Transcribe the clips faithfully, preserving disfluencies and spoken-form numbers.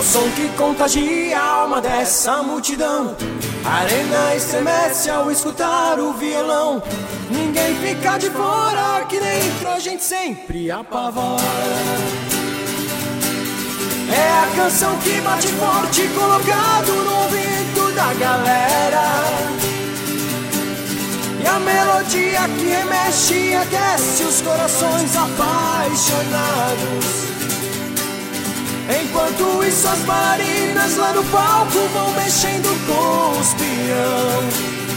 o som que contagia a alma dessa multidão. A arena estremece ao escutar o violão. Ninguém fica de fora, aqui dentro a gente sempre apavora. É a canção que bate forte, colocado no ouvido da galera. E a melodia que remexe e aquece os corações apaixonados. Enquanto isso as bailarinas lá no palco vão mexendo com os peão.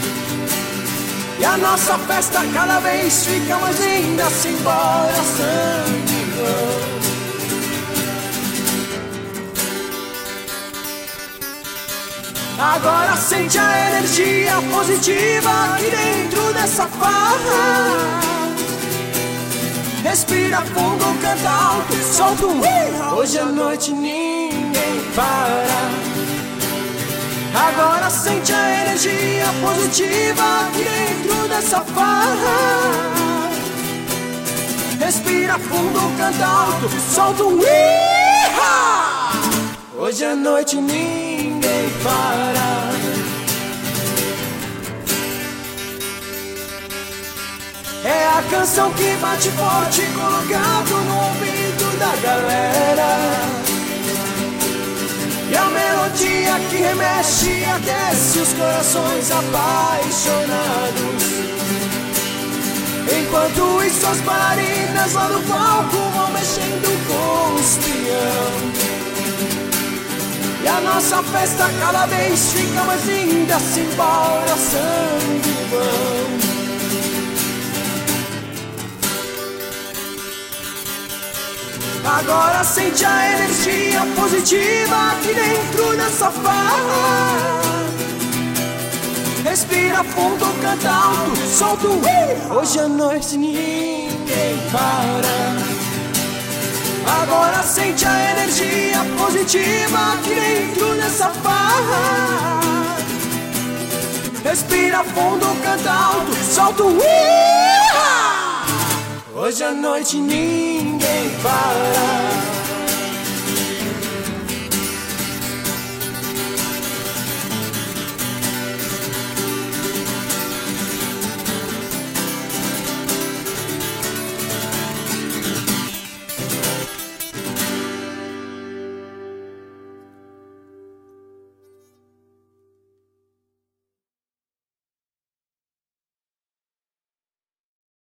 E a nossa festa cada vez fica mais linda, simbora sangue vão. Agora sente a energia positiva aqui dentro dessa farra. Respira fundo, canta alto, solta um uh! Hoje à noite ninguém para. Agora sente a energia positiva aqui dentro dessa farra. Respira fundo, canta alto, solta um uh! Hoje à noite ninguém para. É a canção que bate forte, colocado no ouvido da galera. E a melodia que remexe e aquece os corações apaixonados. Enquanto isso as bailarinas lá no palco vão mexendo com os peão. E a nossa festa cada vez fica mais linda, simbora sangue vão. Agora sente a energia positiva aqui dentro dessa farra. Respira fundo, canta alto, solta um uh! Hoje à noite ninguém para. Agora sente a energia positiva aqui dentro dessa farra. Respira fundo, canta alto, solta um uh! Hoje à noite ninguém para.